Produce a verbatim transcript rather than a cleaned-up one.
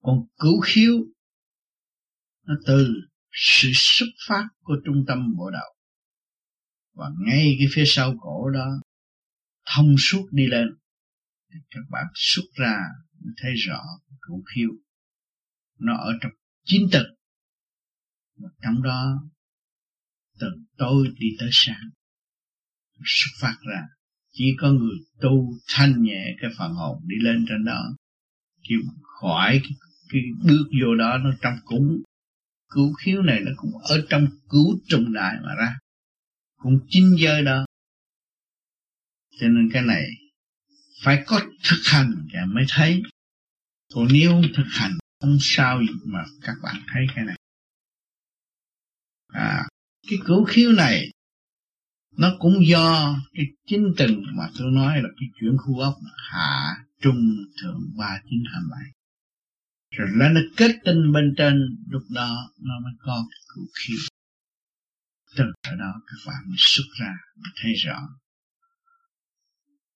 Còn cửu khiếu nó từ sự xuất phát của trung tâm bộ đầu, và ngay cái phía sau cổ đó thông suốt đi lên, thì các bạn xuất ra mới thấy rõ cửu khiếu nó ở trong chín tầng, và trong đó từ tối đi tới sáng xuất phát ra. Chỉ có người tu thanh nhẹ cái phần hồn đi lên trên đó, chịu khỏi cái, cái bước vô đó. Nó trong cũng cửu khiếu này, nó cũng ở trong cửu trùng đại mà ra, cũng chín giới đó. Cho nên cái này phải có thực hành thì mới thấy. Còn nếu không thực hành không sao mà các bạn thấy cái này. À, cái cửu khiếu này nó cũng do cái chín tầng mà tôi nói là cái chuyển khu ốc hạ trung thượng ba chín hai bảy, rồi là nó kết tinh bên trên, lúc đó nó mới có cái cửu khiếu. Từ ở đó các bạn mới xuất ra mới thấy rõ.